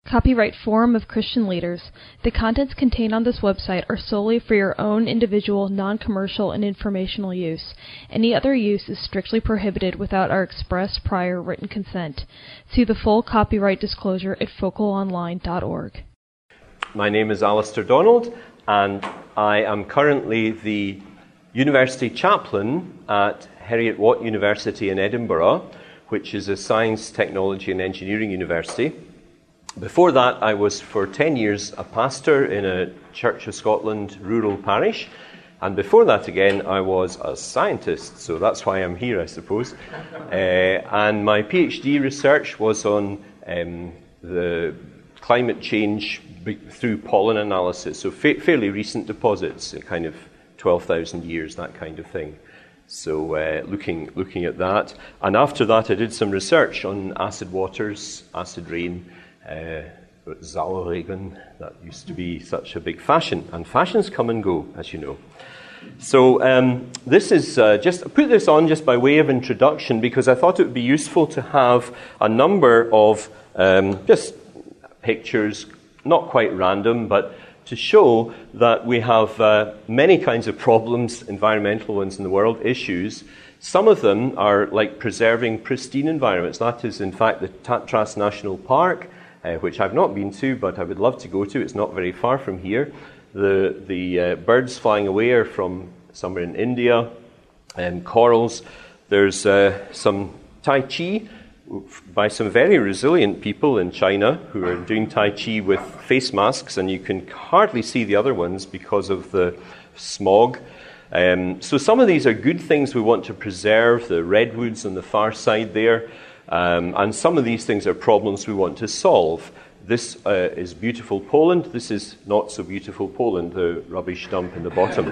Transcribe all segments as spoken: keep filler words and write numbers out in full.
Copyright Forum of Christian Leaders. The contents contained on this website are solely for your own individual, non-commercial, and informational use. Any other use is strictly prohibited without our express prior written consent. See the full copyright disclosure at focal online dot org. My name is Alistair Donald, and I am currently the University Chaplain at Heriot-Watt University in Edinburgh, which is a science, technology and engineering university. Before that, I was for ten years a pastor in a Church of Scotland rural parish, and before that again I was a scientist, so that's why I'm here, I suppose. Uh, and my PhD research was on um, the climate change through pollen analysis, so fa- fairly recent deposits, kind of twelve thousand years, that kind of thing. So uh, looking looking at that. And after that I did some research on acid waters, acid rain, Uh, Sauerregen, that used to be such a big fashion, and fashions come and go, as you know. So um, this is uh, just, I put this on just by way of introduction because I thought it would be useful to have a number of um, just pictures, not quite random, but to show that we have uh, many kinds of problems, environmental ones in the world, issues. Some of them are like preserving pristine environments. That is, in fact, the Tatras National Park, Uh, which I've not been to, but I would love to go to. It's not very far from here. The the uh, birds flying away are from somewhere in India, and corals. There's uh, some Tai Chi by some very resilient people in China who are doing Tai Chi with face masks, and you can hardly see the other ones because of the smog. Um, so some of these are good things we want to preserve, the redwoods on the far side there. Um, and some of these things are problems we want to solve. This uh, is beautiful Poland. This is not so beautiful Poland, the rubbish dump in the bottom.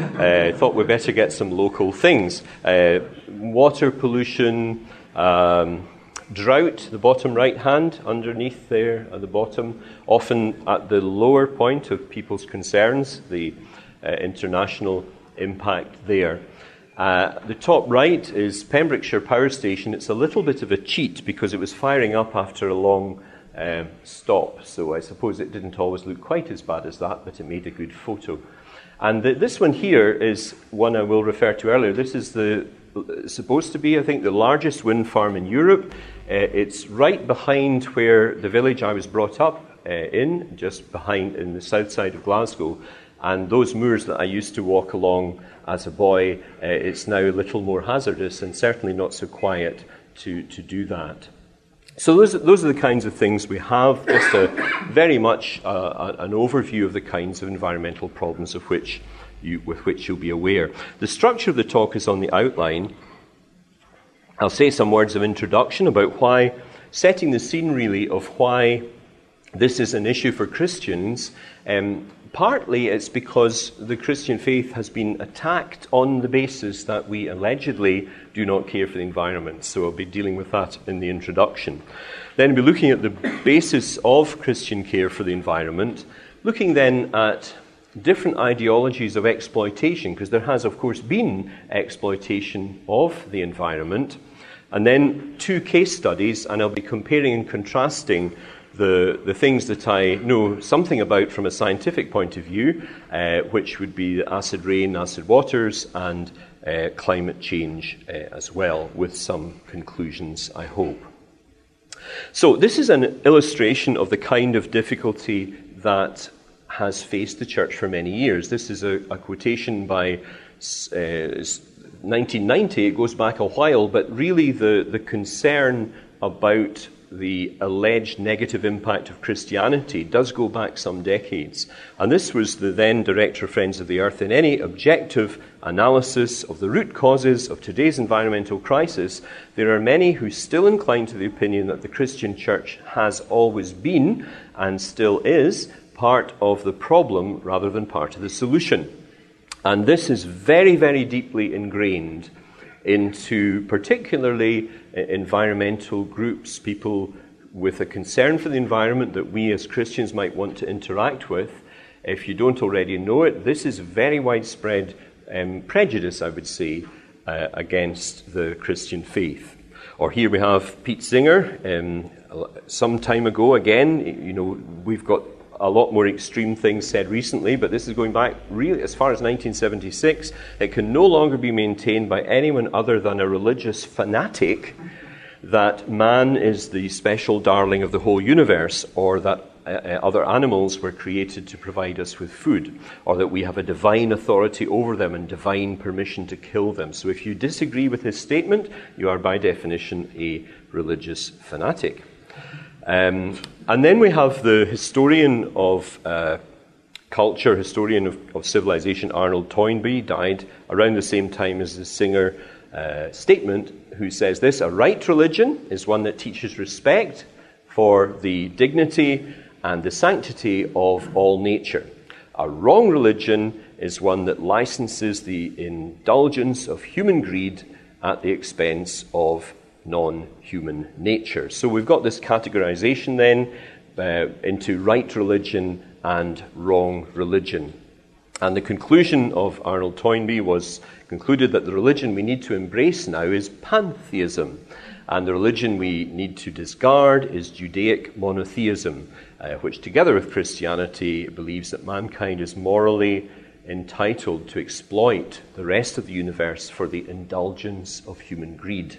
I uh, thought we'd better get some local things. Uh, water pollution, um, drought, the bottom right hand, underneath there at the bottom, often at the lower point of people's concerns, the uh, international impact there. Uh, the top right is Pembrokeshire Power Station. It's a little bit of a cheat because it was firing up after a long uh, stop, so I suppose it didn't always look quite as bad as that, but it made a good photo. And the, this one here is one I will refer to earlier. This is the supposed to be, I think, the largest wind farm in Europe. Uh, it's right behind where the village I was brought up uh, in, just behind in the south side of Glasgow. And those moors that I used to walk along as a boy, uh, it's now a little more hazardous and certainly not so quiet to, to do that. So those, those are the kinds of things we have, just a, very much uh, an overview of the kinds of environmental problems of which you, with which you'll be aware. The structure of the talk is on the outline. I'll say some words of introduction about why, setting the scene really of why this is an issue for Christians. Um, Partly it's because the Christian faith has been attacked on the basis that we allegedly do not care for the environment. So I'll be dealing with that in the introduction. Then we'll be looking at the basis of Christian care for the environment, looking then at different ideologies of exploitation, because there has, of course, been exploitation of the environment. And then two case studies, and I'll be comparing and contrasting The, the things that I know something about from a scientific point of view, uh, which would be acid rain, acid waters, and uh, climate change uh, as well, with some conclusions, I hope. So this is an illustration of the kind of difficulty that has faced the church for many years. This is a, a quotation by uh, nineteen ninety. It goes back a while, but really the, the concern about the alleged negative impact of Christianity does go back some decades. And this was the then Director of Friends of the Earth. In any objective analysis of the root causes of today's environmental crisis, there are many who still incline to the opinion that the Christian church has always been, and still is, part of the problem rather than part of the solution. And this is very, very deeply ingrained into particularly environmental groups, people with a concern for the environment that we as Christians might want to interact with. If you don't already know it, this is very widespread um, prejudice, I would say, uh, against the Christian faith. Or here we have Pete Singer, um, some time ago, again, you know, we've got a lot more extreme things said recently, but this is going back really as far as nineteen seventy-six. It can no longer be maintained by anyone other than a religious fanatic that man is the special darling of the whole universe, or that uh, other animals were created to provide us with food, or that we have a divine authority over them and divine permission to kill them. So if you disagree with his statement, you are by definition a religious fanatic. Um, and then we have the historian of uh, culture, historian of, of civilization, Arnold Toynbee, died around the same time as the Singer uh, statement, who says this: a right religion is one that teaches respect for the dignity and the sanctity of all nature. A wrong religion is one that licenses the indulgence of human greed at the expense of non-human nature. So we've got this categorization then uh, into right religion and wrong religion. And the conclusion of Arnold Toynbee was concluded that the religion we need to embrace now is pantheism, and the religion we need to discard is Judaic monotheism, uh, which together with Christianity believes that mankind is morally entitled to exploit the rest of the universe for the indulgence of human greed.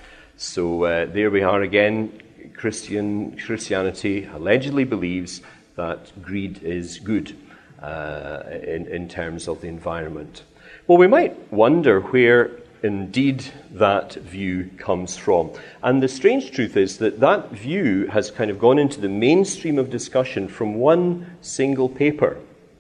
So uh, there we are again. Christian Christianity allegedly believes that greed is good uh, in, in terms of the environment. Well, we might wonder where indeed that view comes from. And the strange truth is that that view has kind of gone into the mainstream of discussion from one single paper,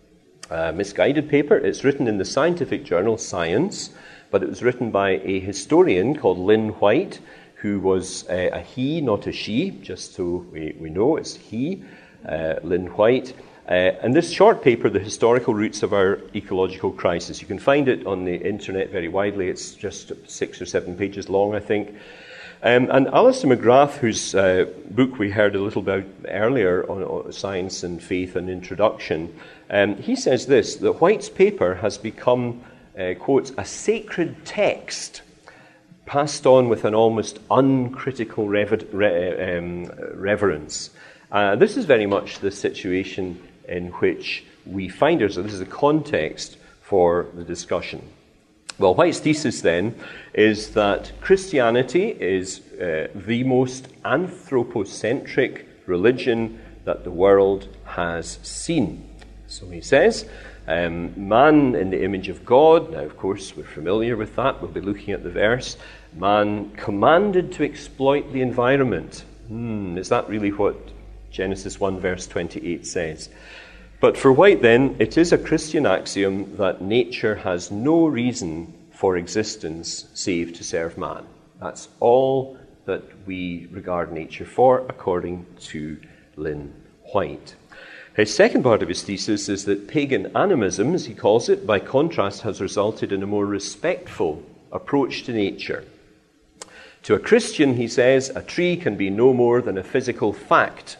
a misguided paper. It's written in the scientific journal Science, but it was written by a historian called Lynn White, who was uh, a he, not a she, just so we, we know it's he, uh, Lynn White. Uh, and this short paper, The Historical Roots of Our Ecological Crisis, you can find it on the internet very widely. It's just six or seven pages long, I think. Um, and Alistair McGrath, whose uh, book we heard a little about earlier on, on Science and Faith and Introduction, um, he says this, that White's paper has become, uh, quotes, a sacred text passed on with an almost uncritical rever- re- um, reverence. Uh, this is very much the situation in which we find ourselves. This is the context for the discussion. Well, White's thesis then is that Christianity is uh, the most anthropocentric religion that the world has seen. So he says, um, man in the image of God. Now, of course, we're familiar with that. We'll be looking at the verse. Man commanded to exploit the environment. Hmm, is that really what Genesis one verse twenty-eight says? But for White then, it is a Christian axiom that nature has no reason for existence save to serve man. That's all that we regard nature for, according to Lynn White. His second part of his thesis is that pagan animism, as he calls it, by contrast, has resulted in a more respectful approach to nature. To a Christian, he says, a tree can be no more than a physical fact.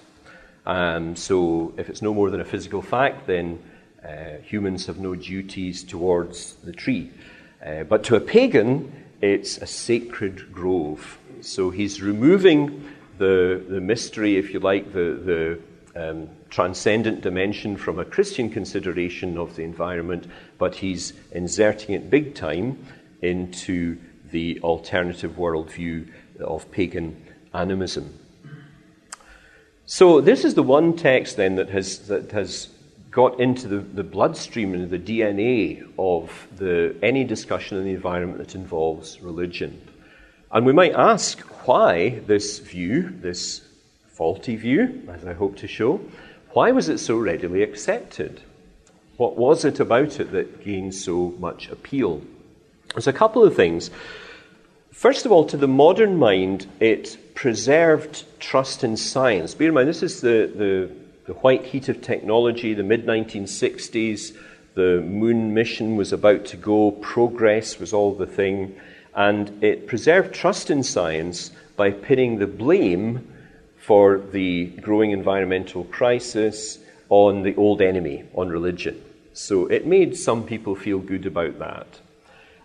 Um, so if it's no more than a physical fact, then uh, humans have no duties towards the tree. Uh, but to a pagan, it's a sacred grove. So he's removing the, the mystery, if you like, the, the um, transcendent dimension from a Christian consideration of the environment, but he's inserting it big time into the alternative worldview of pagan animism. So this is the one text then that has that has got into the, the bloodstream and the D N A of the any discussion in the environment that involves religion. And we might ask why this view, this faulty view, as I hope to show, why was it so readily accepted? What was it about it that gained so much appeal? There's a couple of things. First of all, to the modern mind, it preserved trust in science. Bear in mind, this is the, the, the white heat of technology, the mid nineteen sixties. The moon mission was about to go. Progress was all the thing. And it preserved trust in science by pinning the blame for the growing environmental crisis on the old enemy, on religion. So it made some people feel good about that.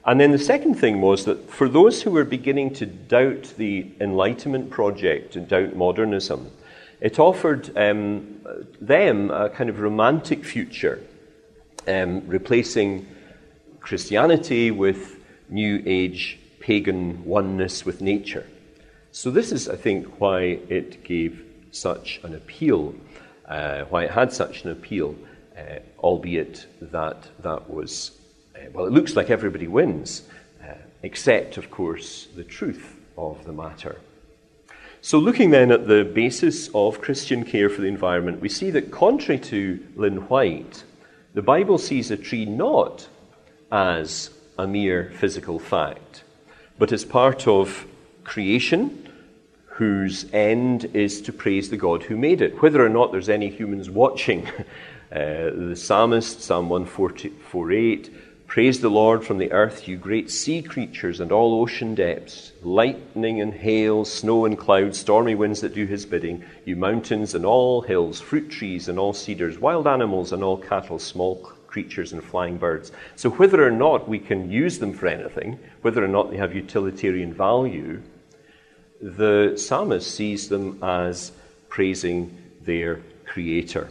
And then the second thing was that for those who were beginning to doubt the Enlightenment project and doubt modernism, it offered um, them a kind of romantic future, um, replacing Christianity with New Age pagan oneness with nature. So this is, I think, why it gave such an appeal, uh, why it had such an appeal, uh, albeit that that was, uh, well, it looks like everybody wins, uh, except, of course, the truth of the matter. So looking then at the basis of Christian care for the environment, we see that contrary to Lynn White, the Bible sees a tree not as a mere physical fact, but as part of creation, whose end is to praise the God who made it, whether or not there's any humans watching. Uh, the psalmist, Psalm one forty-four eight, praise the Lord from the earth, you great sea creatures and all ocean depths, lightning and hail, snow and clouds, stormy winds that do his bidding, you mountains and all hills, fruit trees and all cedars, wild animals and all cattle, small creatures and flying birds. So whether or not we can use them for anything, whether or not they have utilitarian value, the psalmist sees them as praising their creator.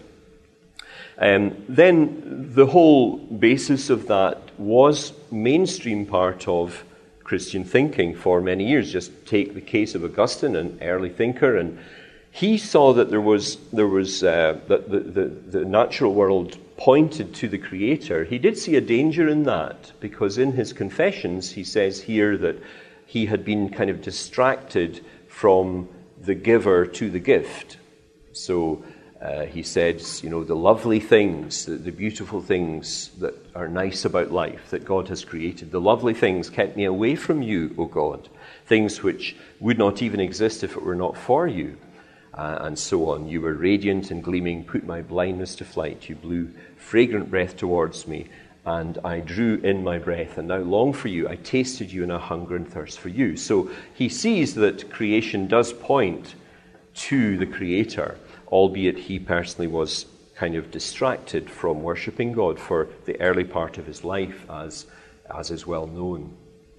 Um, then the whole basis of that was mainstream part of Christian thinking for many years. Just take the case of Augustine, an early thinker, and he saw that there was there was uh, that the, the, the natural world pointed to the Creator. He did see a danger in that, because in his Confessions he says here that he had been kind of distracted from the giver to the gift. So uh, he says, you know, the lovely things, the, the beautiful things that are nice about life that God has created, the lovely things kept me away from you, O God, things which would not even exist if it were not for you, uh, and so on. You were radiant and gleaming, put my blindness to flight. You blew fragrant breath towards me, and I drew in my breath, and now long for you. I tasted you, and I hunger and thirst for you. So he sees that creation does point to the Creator, albeit he personally was kind of distracted from worshipping God for the early part of his life, as, as is well known.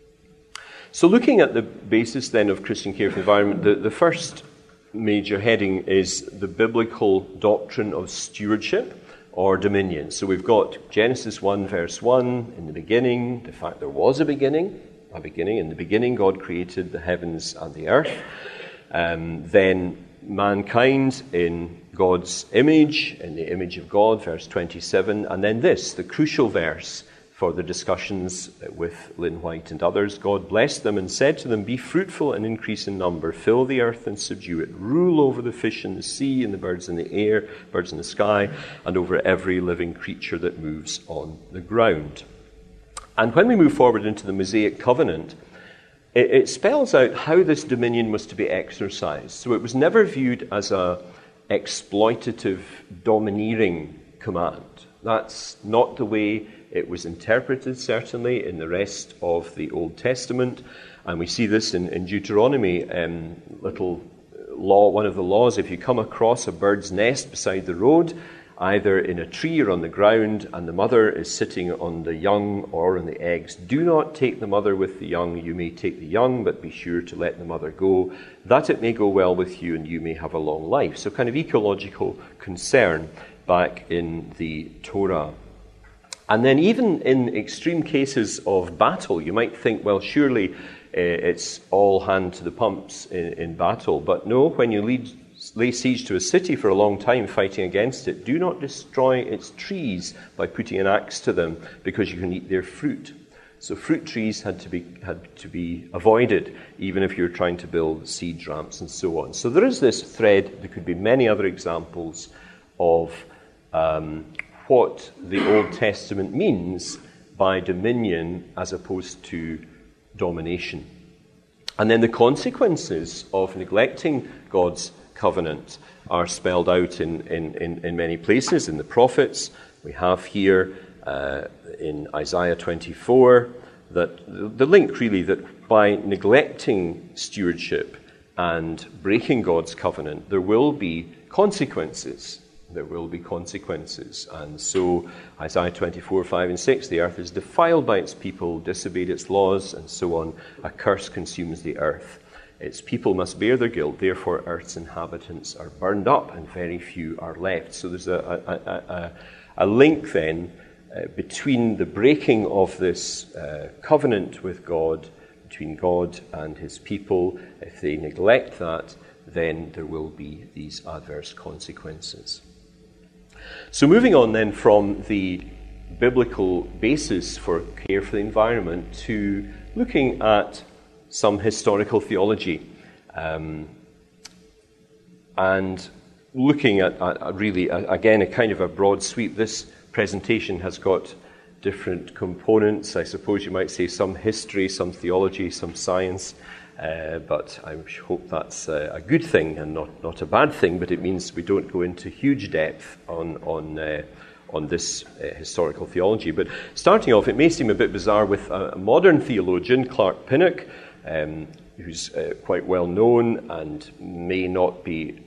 So looking at the basis then of Christian care for the environment, the, the first major heading is the biblical doctrine of stewardship or dominion. So we've got Genesis one verse one, in the beginning, the fact there was a beginning, a beginning, in the beginning God created the heavens and the earth. Um, then mankind in God's image, in the image of God, verse twenty-seven, and then this, the crucial verse for the discussions with Lynn White and others. God blessed them and said to them, be fruitful and increase in number, fill the earth and subdue it, rule over the fish in the sea and the birds in the air, birds in the sky, and over every living creature that moves on the ground. And when we move forward into the Mosaic covenant, it, it spells out how this dominion was to be exercised. So it was never viewed as a exploitative, domineering command. That's not the way it was interpreted, certainly, in the rest of the Old Testament. And we see this in, in Deuteronomy, um, little law, one of the laws, if you come across a bird's nest beside the road, either in a tree or on the ground, and the mother is sitting on the young or on the eggs, do not take the mother with the young. You may take the young, but be sure to let the mother go, that it may go well with you and you may have a long life. So kind of ecological concern back in the Torah. And then even in extreme cases of battle, you might think, well, surely uh, it's all hand to the pumps in, in battle. But no, when you lead, lay siege to a city for a long time fighting against it, do not destroy its trees by putting an axe to them, because you can eat their fruit. So fruit trees had to be had to be avoided, even if you're trying to build siege ramps and so on. So there is this thread. There could be many other examples of um, what the Old Testament means by dominion as opposed to domination. And then the consequences of neglecting God's covenant are spelled out in, in, in, in many places. In the prophets, we have here uh, in Isaiah twenty-four, that the link really that by neglecting stewardship and breaking God's covenant, there will be consequences. there will be consequences. And so Isaiah twenty-four, five and six, the earth is defiled by its people, disobeyed its laws, and so on. A curse consumes the earth. Its people must bear their guilt, therefore earth's inhabitants are burned up, and very few are left. So there's a, a, a, a link then uh, between the breaking of this uh, covenant with God, between God and his people. If they neglect that, then there will be these adverse consequences. So moving on then from the biblical basis for care for the environment to looking at some historical theology, um, and looking at, at really, uh, again, a kind of a broad sweep. This presentation has got different components. I suppose you might say some history, some theology, some science, uh, but I hope that's uh, a good thing and not, not a bad thing, but it means we don't go into huge depth on, on uh, on this uh, historical theology. But starting off, it may seem a bit bizarre with a, a modern theologian, Clark Pinnock, um, who's uh, quite well known and may not be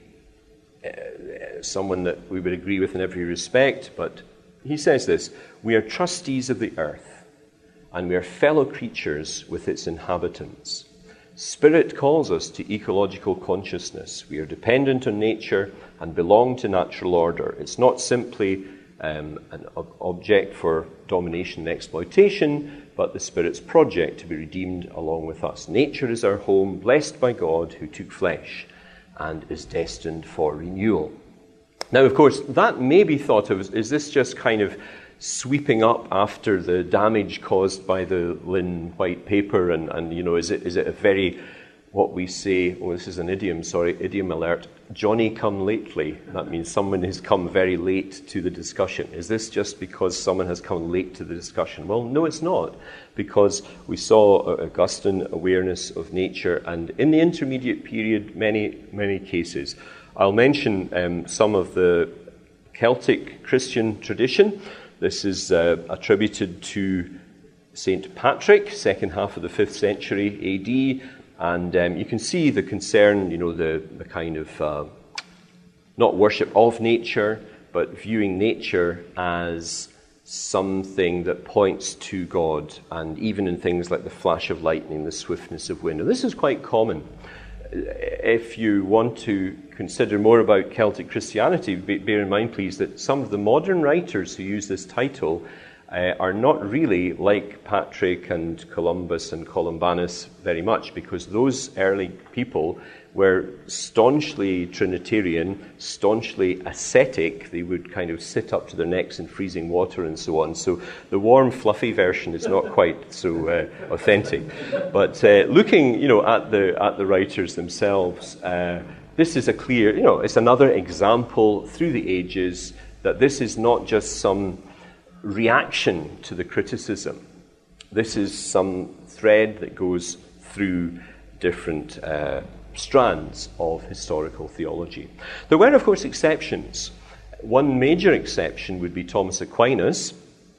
uh, someone that we would agree with in every respect, but he says this: we are trustees of the earth, and we are fellow creatures with its inhabitants. Spirit calls us to ecological consciousness. We are dependent on nature and belong to natural order. It's not simply um, an ob- object for domination and exploitation, but the Spirit's project to be redeemed along with us. Nature is our home, blessed by God who took flesh and is destined for renewal. Now, of course, that may be thought of as, is this just kind of sweeping up after the damage caused by the Lynn White paper, and, and you know, is it is it a very, what we say, oh, this is an idiom, sorry, idiom alert, Johnny come lately. That means someone has come very late to the discussion. Is this just because someone has come late to the discussion? Well, no, it's not, because we saw Augustine awareness of nature, and in the intermediate period, many, many cases. I'll mention um, some of the Celtic Christian tradition. This is uh, attributed to Saint Patrick, second half of the fifth century A D, and um, you can see the concern, you know, the, the kind of uh, not worship of nature, but viewing nature as something that points to God, and even in things like the flash of lightning, the swiftness of wind. And this is quite common. If you want to consider more about Celtic Christianity, bear in mind, please, that some of the modern writers who use this title uh, are not really like Patrick and Columbus and Columbanus very much, because those early people were staunchly Trinitarian, staunchly ascetic. They would kind of sit up to their necks in freezing water and so on. So the warm, fluffy version is not quite so uh, authentic. But uh, looking, you know, at the at the writers themselves, uh, this is a clear, you know, it's another example through the ages that this is not just some reaction to the criticism. This is some thread that goes through different uh, strands of historical theology. There were, of course, exceptions. One major exception would be Thomas Aquinas,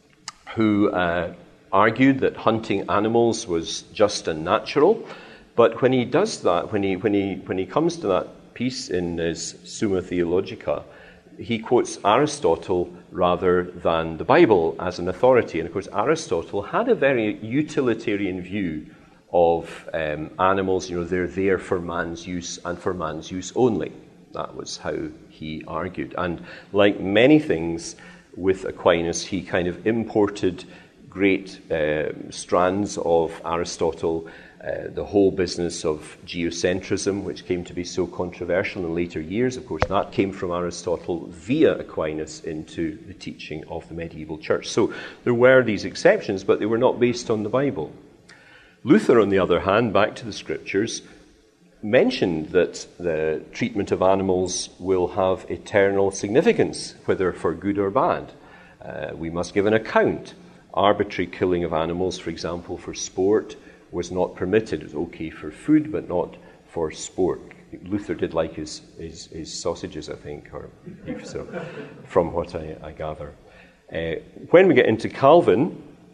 who uh, argued that hunting animals was just and natural. But when he does that, when he when he when he comes to that piece in his Summa Theologica, he quotes Aristotle rather than the Bible as an authority. And of course, Aristotle had a very utilitarian view of um, animals. You know, they're there for man's use and for man's use only. That was how he argued. And like many things with Aquinas, he kind of imported great uh, strands of Aristotle, uh, the whole business of geocentrism, which came to be so controversial in later years. Of course, that came from Aristotle via Aquinas into the teaching of the medieval church. So there were these exceptions, but they were not based on the Bible. Luther, on the other hand, back to the scriptures, mentioned that the treatment of animals will have eternal significance, whether for good or bad. Uh, we must give an account. Arbitrary killing of animals, for example, for sport, was not permitted. It was okay for food, but not for sport. Luther did like his, his, his sausages, I think, or beef, so, from what I, I gather. Uh, when we get into Calvin,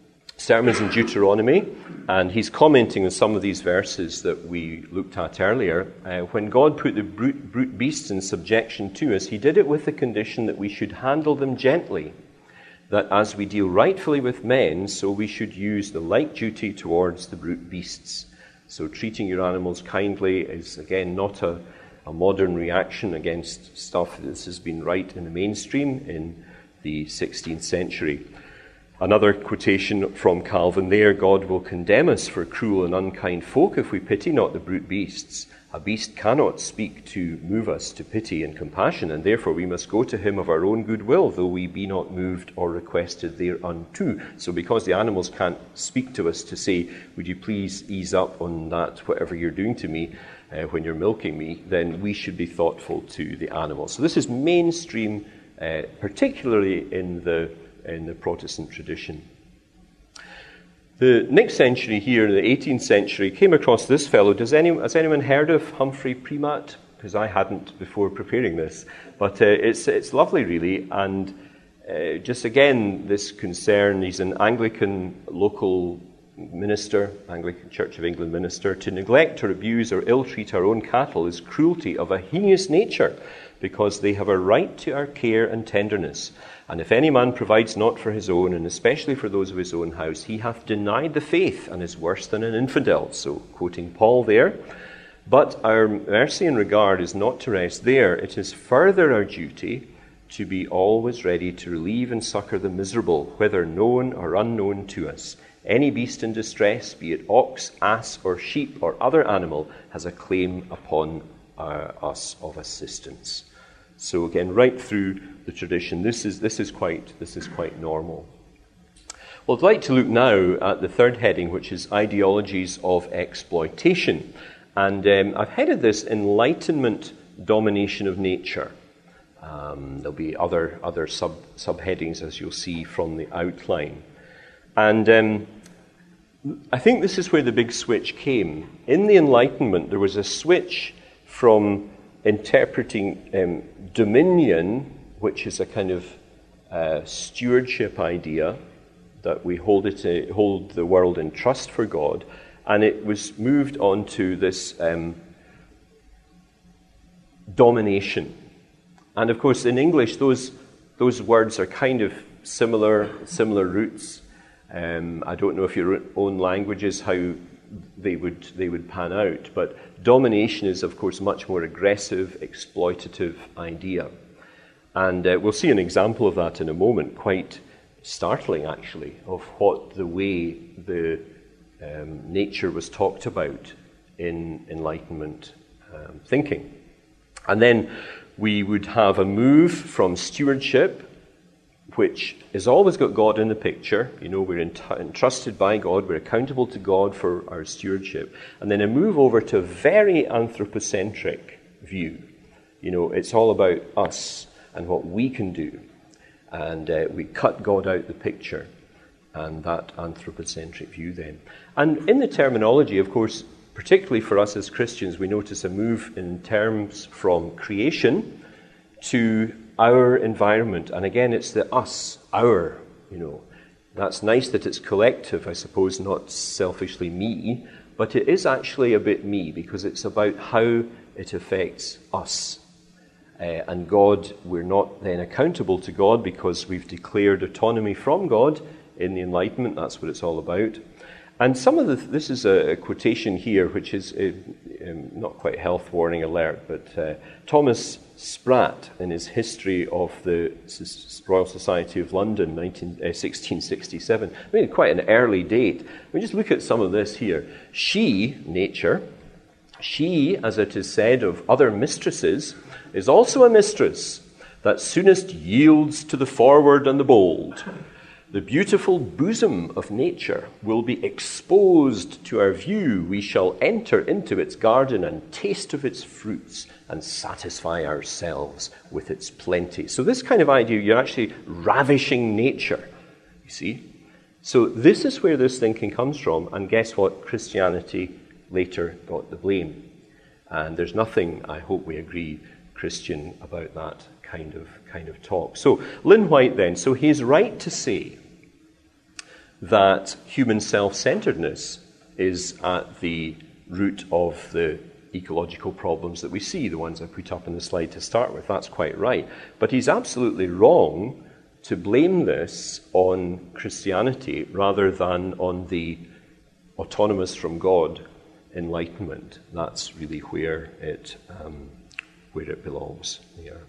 sermons in Deuteronomy, and he's commenting on some of these verses that we looked at earlier. Uh, when God put the brute, brute beasts in subjection to us, he did it with the condition that we should handle them gently, that as we deal rightfully with men, so we should use the like duty towards the brute beasts. So treating your animals kindly is, again, not a, a modern reaction against stuff that has been right in the mainstream in the sixteenth century. Another quotation from Calvin there, God will condemn us for cruel and unkind folk if we pity not the brute beasts. A beast cannot speak to move us to pity and compassion, and therefore we must go to him of our own good will, though we be not moved or requested thereunto. So because the animals can't speak to us to say, would you please ease up on that, whatever you're doing to me uh, when you're milking me, then we should be thoughtful to the animals. So this is mainstream, uh, particularly in the in the Protestant tradition. The next century here, in the eighteenth century, came across this fellow. Does any, has anyone heard of Humphrey Primat? Because I hadn't before preparing this. But uh, it's it's lovely, really. And uh, just again, this concern, he's an Anglican local minister, Anglican Church of England minister. To neglect or abuse or ill-treat our own cattle is cruelty of a heinous nature, because they have a right to our care and tenderness. And if any man provides not for his own, and especially for those of his own house, he hath denied the faith, and is worse than an infidel. So, quoting Paul there. But our mercy and regard is not to rest there. It is further our duty to be always ready to relieve and succour the miserable, whether known or unknown to us. Any beast in distress, be it ox, ass, or sheep, or other animal, has a claim upon uh, us of assistance. So again, right through the tradition, this is this is quite this is quite normal. Well, I'd like to look now at the third heading, which is ideologies of exploitation, and um, I've headed this Enlightenment Domination of Nature. Um, there'll be other other sub subheadings, as you'll see from the outline, and um, I think this is where the big switch came. In the Enlightenment, there was a switch from interpreting um, dominion, which is a kind of uh, stewardship idea, that we hold it uh, hold the world in trust for God, and it was moved on to this um, domination. And of course, in English, those those words are kind of similar, similar roots. Um, I don't know if your own languages how they would they would pan out, but domination is, of course, much more aggressive, exploitative idea. And uh, we'll see an example of that in a moment, quite startling, actually, of what the way the um, nature was talked about in Enlightenment um, thinking. And then we would have a move from stewardship, which has always got God in the picture. You know, we're entrusted by God, we're accountable to God for our stewardship. And then a move over to a very anthropocentric view. You know, it's all about us and what we can do. And uh, we cut God out the picture, and that anthropocentric view then. And in the terminology, of course, particularly for us as Christians, we notice a move in terms from creation to our environment. And again, it's the us, our, you know. That's nice that it's collective, I suppose, not selfishly me, but it is actually a bit me, because it's about how it affects us. Uh, and God, we're not then accountable to God because we've declared autonomy from God in the Enlightenment. That's what it's all about. And some of the, this is a, a quotation here, which is a, um, not quite health warning alert, but uh, Thomas Sprat, in his History of the Royal Society of London, nineteen, uh, sixteen sixty-seven, I mean, quite an early date. I mean, just look at some of this here. She, nature, she, as it is said of other mistresses, is also a mistress that soonest yields to the forward and the bold. The beautiful bosom of nature will be exposed to our view. We shall enter into its garden and taste of its fruits and satisfy ourselves with its plenty. So this kind of idea, you're actually ravishing nature, you see. So this is where this thinking comes from, and guess what? Christianity later got the blame. And there's nothing, I hope we agree, Christian about that kind of kind of talk. So Lynn White then, so he's right to say that human self-centeredness is at the root of the ecological problems that we see, the ones I put up in the slide to start with. That's quite right. But he's absolutely wrong to blame this on Christianity rather than on the autonomous from God enlightenment. That's really where it um, where it belongs here.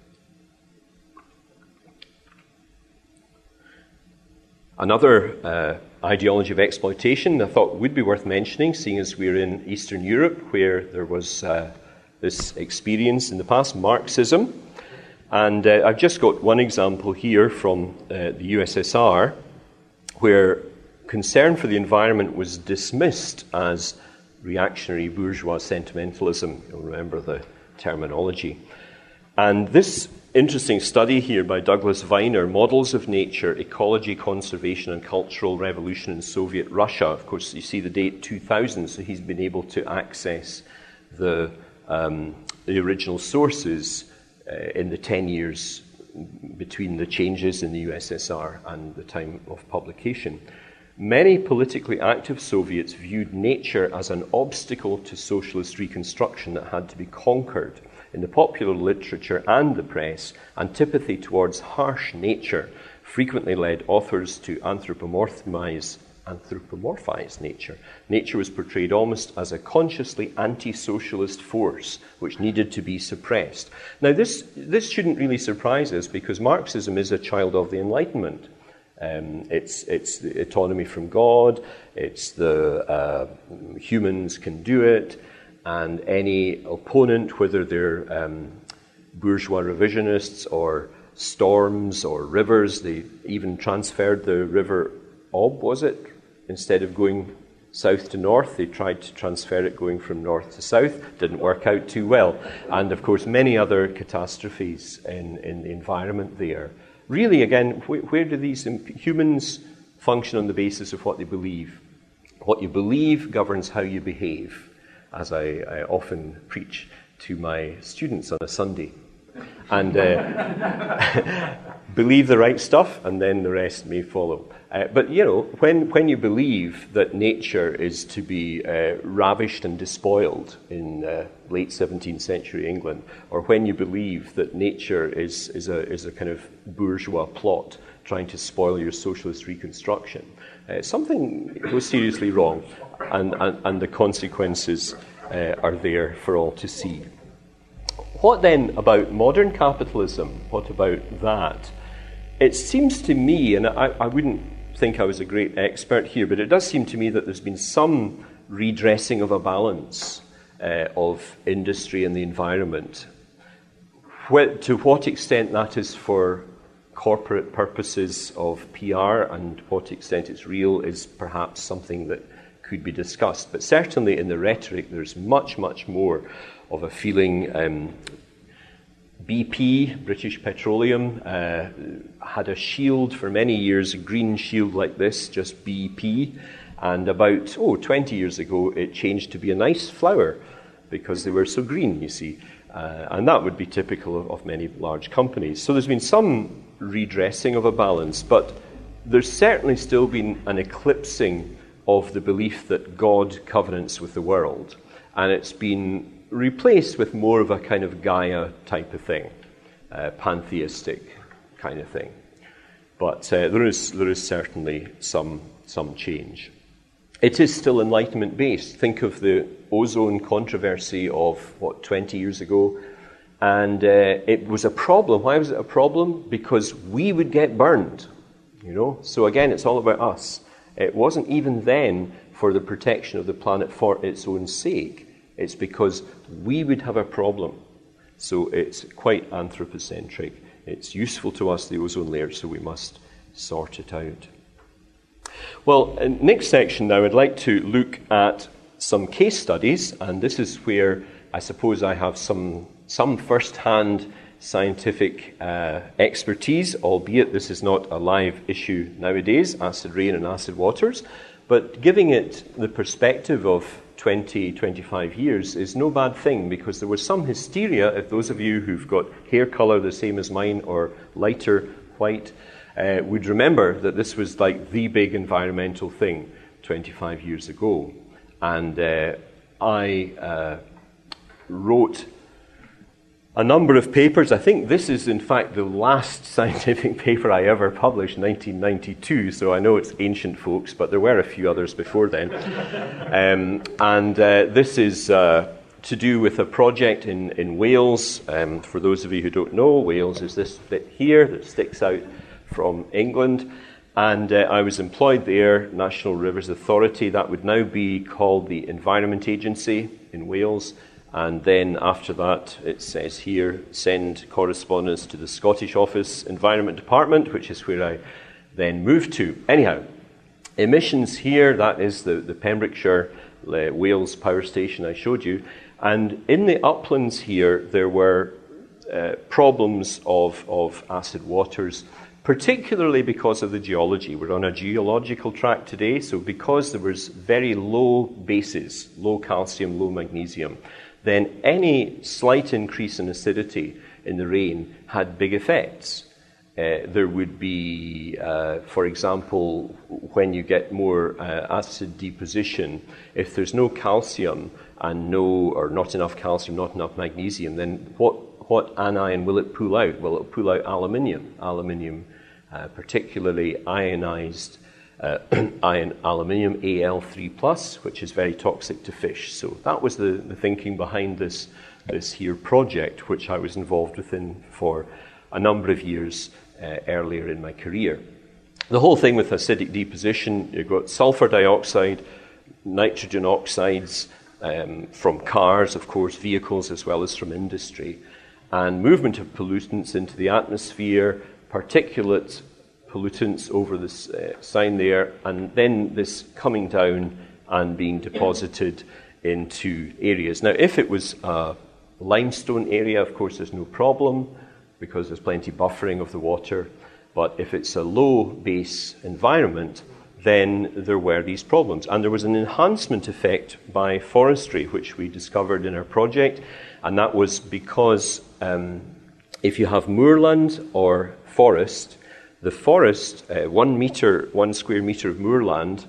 Another uh, ideology of exploitation I thought would be worth mentioning, seeing as we're in Eastern Europe, where there was uh, this experience in the past, Marxism. And uh, I've just got one example here from uh, the U S S R, where concern for the environment was dismissed as reactionary bourgeois sentimentalism. You'll remember the terminology. And this interesting study here by Douglas Viner, Models of Nature, Ecology, Conservation and Cultural Revolution in Soviet Russia. Of course, you see the date two thousand, so he's been able to access the, um, the original sources uh, in the ten years between the changes in the U S S R and the time of publication. Many politically active Soviets viewed nature as an obstacle to socialist reconstruction that had to be conquered. In the popular literature and the press, antipathy towards harsh nature frequently led authors to anthropomorphize, anthropomorphize nature. Nature was portrayed almost as a consciously anti-socialist force which needed to be suppressed. Now, this, this shouldn't really surprise us because Marxism is a child of the Enlightenment. Um, it's, it's the autonomy from God, it's the uh, humans can do it, and any opponent, whether they're um, bourgeois revisionists or storms or rivers, they even transferred the river Ob, was it? Instead of going south to north, they tried to transfer it going from north to south. Didn't work out too well. And of course, many other catastrophes in, in the environment there. Really, again, wh- where do these imp- humans function on the basis of what they believe? What you believe governs how you behave, as I, I often preach to my students on a Sunday. And uh, believe the right stuff, and then the rest may follow. Uh, but, you know, when, when you believe that nature is to be uh, ravished and despoiled in uh, late seventeenth century England, or when you believe that nature is, is, a, is a kind of bourgeois plot trying to spoil your socialist reconstruction, uh, something goes seriously wrong, and, and, and the consequences uh, are there for all to see. What then about modern capitalism? What about that? It seems to me, and I, I wouldn't think I was a great expert here, but it does seem to me that there's been some redressing of a balance uh, of industry and the environment. Wh- to what extent that is for corporate purposes of P R and what extent it's real is perhaps something that could be discussed. But certainly in the rhetoric, there's much, much more of a feeling. Um, B P, British Petroleum, uh, had a shield for many years, a green shield like this, just B P. And about, oh, twenty years ago, it changed to be a nice flower because they were so green, you see. Uh, and that would be typical of, of many large companies. So there's been some redressing of a balance, but there's certainly still been an eclipsing of the belief that God covenants with the world. And it's been replaced with more of a kind of Gaia type of thing, uh, pantheistic kind of thing. But uh, there is there is certainly some some change. It is still Enlightenment based. Think of the ozone controversy of what twenty years ago, and uh, it was a problem. Why was it a problem? Because we would get burned, you know. So again, it's all about us. It wasn't even then for the protection of the planet for its own sake. It's because we would have a problem. So it's quite anthropocentric. It's useful to us, the ozone layer, so we must sort it out. Well, in next section now, I'd like to look at some case studies, and this is where I suppose I have some, some first-hand scientific uh, expertise, albeit this is not a live issue nowadays, acid rain and acid waters, but giving it the perspective of twenty, twenty-five years is no bad thing, because there was some hysteria, if those of you who've got hair colour the same as mine or lighter white, uh, would remember that this was like the big environmental thing twenty-five years ago. And uh, I uh, wrote a number of papers. I think this is, in fact, the last scientific paper I ever published, nineteen ninety-two, so I know it's ancient, folks, but there were a few others before then. um, and uh, this is uh, to do with a project in, in Wales. Um, for those of you who don't know, Wales is this bit here that sticks out from England. And uh, I was employed there, National Rivers Authority. That would now be called the Environment Agency in Wales. And then after that, it says here, send correspondence to the Scottish Office Environment Department, which is where I then moved to. Anyhow, emissions here, that is the, the Pembrokeshire uh, Wales power station I showed you. And in the uplands here, there were uh, problems of, of acid waters, particularly because of the geology. We're on a geological track today, so because there was very low bases, low calcium, low magnesium, then any slight increase in acidity in the rain had big effects. Uh, there would be, uh, for example, when you get more uh, acid deposition, if there's no calcium and no, or not enough calcium, not enough magnesium, then what, what anion will it pull out? Well, it'll pull out aluminium, aluminium, uh, particularly ionized Uh, iron aluminium A L three plus, which is very toxic to fish. So that was the, the thinking behind this, this here project, which I was involved within for a number of years uh, earlier in my career. The whole thing with acidic deposition, you've got sulfur dioxide, nitrogen oxides um, from cars, of course, vehicles, as well as from industry, and movement of pollutants into the atmosphere, particulate pollutants over this uh, sign there, and then this coming down and being deposited into areas. Now, if it was a limestone area, of course, there's no problem because there's plenty buffering of the water. But if it's a low base environment, then there were these problems. And there was an enhancement effect by forestry, which we discovered in our project, and that was because um, if you have moorland or forest, the forest, uh, one meter, one square meter of moorland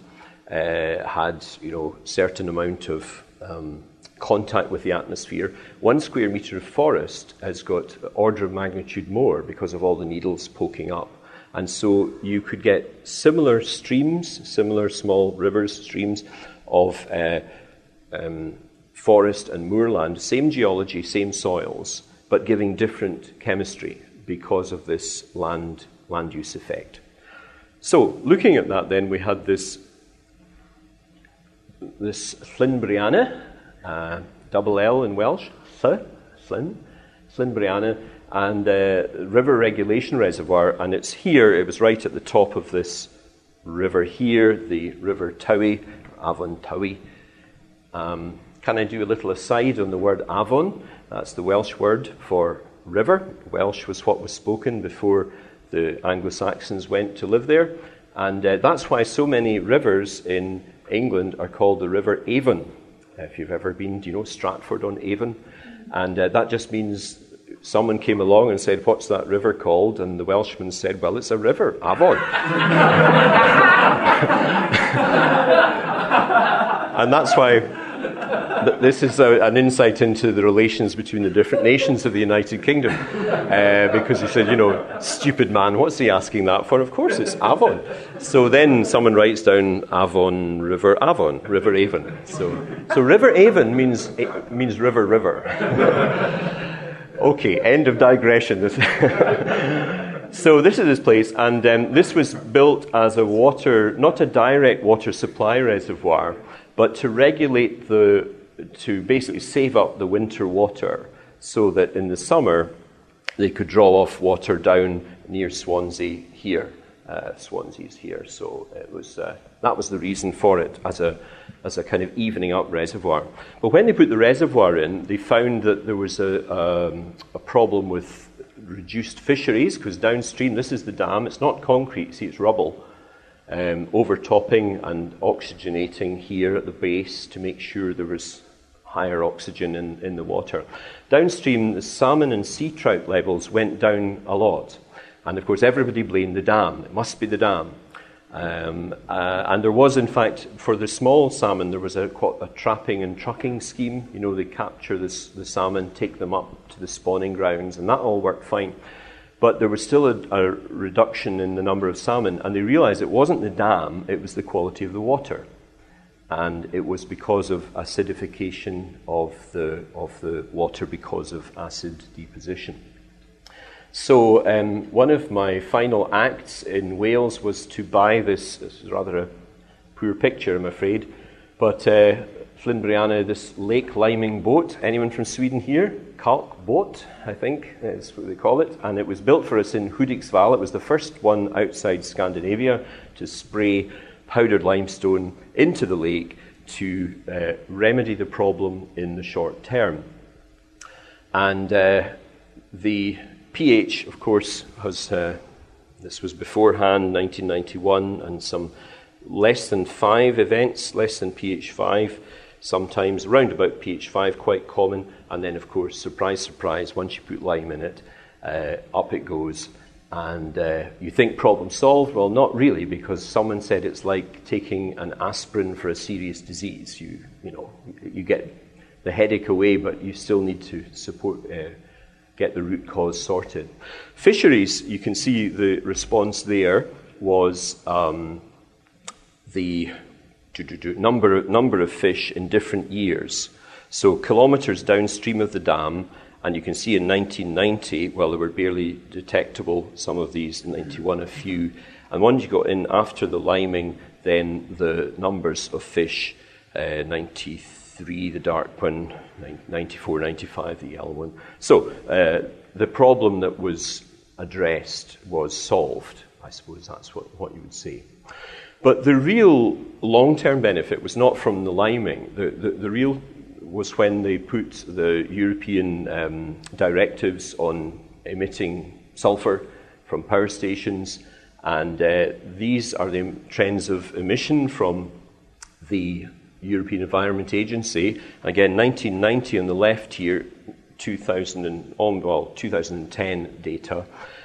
uh, had, you know, certain amount of um, contact with the atmosphere. One square meter of forest has got order of magnitude more because of all the needles poking up. And so you could get similar streams, similar small rivers, streams of uh, um, forest and moorland, same geology, same soils, but giving different chemistry because of this land land use effect. So, looking at that then, we had this this Llynbrianna, uh, double L in Welsh, Ll, Llyn, Llynbrianna, and uh, river regulation reservoir, and it's here, it was right at the top of this river here, the River Towy, Afon Towy. Um, can I do a little aside on the word Afon? That's the Welsh word for river. Welsh was what was spoken before the Anglo-Saxons went to live there, and uh, that's why so many rivers in England are called the River Avon. If you've ever been, do you know Stratford-on-Avon? And uh, that just means someone came along and said, "What's that river called?" And the Welshman said, "Well, it's a river, Avon." And that's why this is a, an insight into the relations between the different nations of the United Kingdom. Uh, because he said, you know, stupid man, what's he asking that for? Of course, it's Avon. So then someone writes down Avon River Avon, River Avon. So, so River Avon means means river, river. Okay, end of digression. So this is this place, and um, this was built as a water, not a direct water supply reservoir, but to regulate the, to basically save up the winter water so that in the summer they could draw off water down near Swansea here. Uh, Swansea's here, so it was uh, that was the reason for it, as a as a kind of evening up reservoir. But when they put the reservoir in, they found that there was a, um, a problem with reduced fisheries, because downstream, this is the dam, it's not concrete, see, it's rubble, um, overtopping and oxygenating here at the base to make sure there was higher oxygen in, in the water. Downstream, the salmon and sea trout levels went down a lot. And of course, everybody blamed the dam. It must be the dam. Um, uh, and there was, in fact, for the small salmon, there was a, a trapping and trucking scheme. You know, they capture this, the salmon, take them up to the spawning grounds, and that all worked fine. But there was still a, a reduction in the number of salmon, and they realized it wasn't the dam, it was the quality of the water. And it was because of acidification of the, of the water because of acid deposition. So um, one of my final acts in Wales was to buy this, this is rather a poor picture, I'm afraid, but uh, Flynn this lake liming boat. Anyone from Sweden here? Kalk boat, I think is what they call it. And it was built for us in Hudiksvall. It was the first one outside Scandinavia to spray powdered limestone into the lake to uh, remedy the problem in the short term. And uh, the pH, of course, has, uh, this was beforehand, nineteen ninety-one, and some less than five events, less than pH five, sometimes around about pH five, quite common, and then, of course, surprise, surprise, once you put lime in it, uh, up it goes. And uh, you think problem solved? Well, not really, because someone said it's like taking an aspirin for a serious disease. You, you know, you get the headache away, but you still need to support, uh, get the root cause sorted. Fisheries, you can see the response there was um, the number number of fish in different years. So kilometres downstream of the dam. And you can see in nineteen ninety, well, there were barely detectable, some of these, in ninety-one, a few. And once you got in after the liming, then the numbers of fish, uh, ninety-three, the dark one, ninety-four, ninety-five, the yellow one. So uh, the problem that was addressed was solved. I suppose that's what, what you would say. But the real long-term benefit was not from the liming. The, the, the real was when they put the European um, directives on emitting sulphur from power stations, and uh, these are the trends of emission from the European Environment Agency. Again, nineteen ninety on the left here, two thousand and, well, two thousand ten data,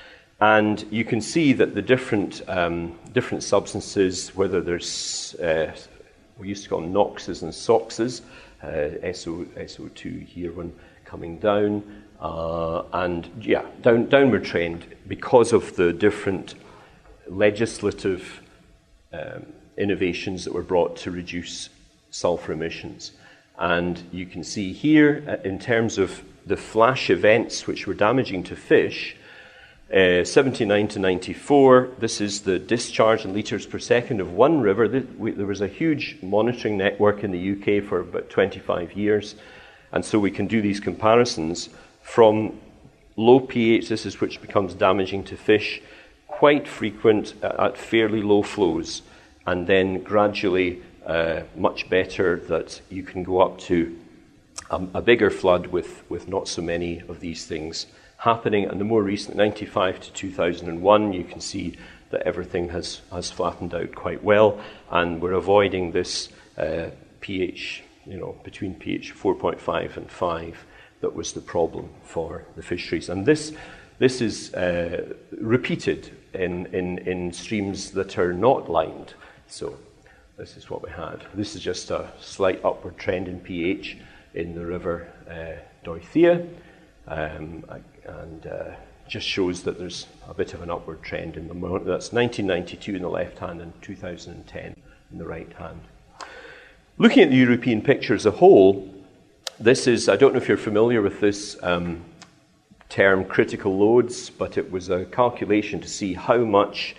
and you can see that the different um, different substances, whether there's uh, we used to call them NOxes and SOxes. Uh, S O, S O two here, one coming down, uh, and yeah, down, downward trend because of the different legislative um, innovations that were brought to reduce sulphur emissions. And you can see here, uh, in terms of the flash events which were damaging to fish, Uh, seventy-nine to ninety-four, this is the discharge in litres per second of one river. There was a huge monitoring network in the U K for about twenty-five years, and so we can do these comparisons from low pH, this is which becomes damaging to fish, quite frequent at fairly low flows, and then gradually uh, much better that you can go up to a, a bigger flood with, with not so many of these things happening. And the more recent, ninety-five to two thousand one, you can see that everything has, has flattened out quite well, and we're avoiding this uh, pH, you know, between pH four point five and five that was the problem for the fisheries. And this this is uh, repeated in, in, in streams that are not limed. So this is what we had. This is just a slight upward trend in pH in the river uh, Dorothea. Um, and uh, just shows that there's a bit of an upward trend in the moment. That's nineteen ninety-two in the left hand and two thousand ten in the right hand. Looking at the European picture as a whole, this is, I don't know if you're familiar with this um, term critical loads, but it was a calculation to see how much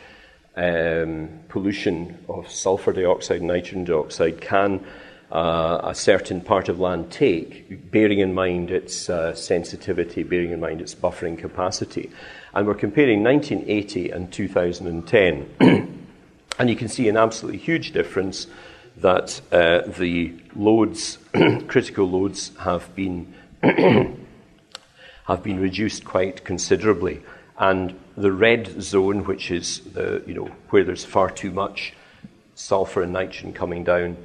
um, pollution of sulfur dioxide and nitrogen dioxide can Uh, a certain part of land take, bearing in mind its uh, sensitivity, bearing in mind its buffering capacity. And we're comparing nineteen eighty and two thousand ten. And you can see an absolutely huge difference that uh, the loads, critical loads, have been have been reduced quite considerably. And the red zone, which is the, you know, where there's far too much sulfur and nitrogen coming down,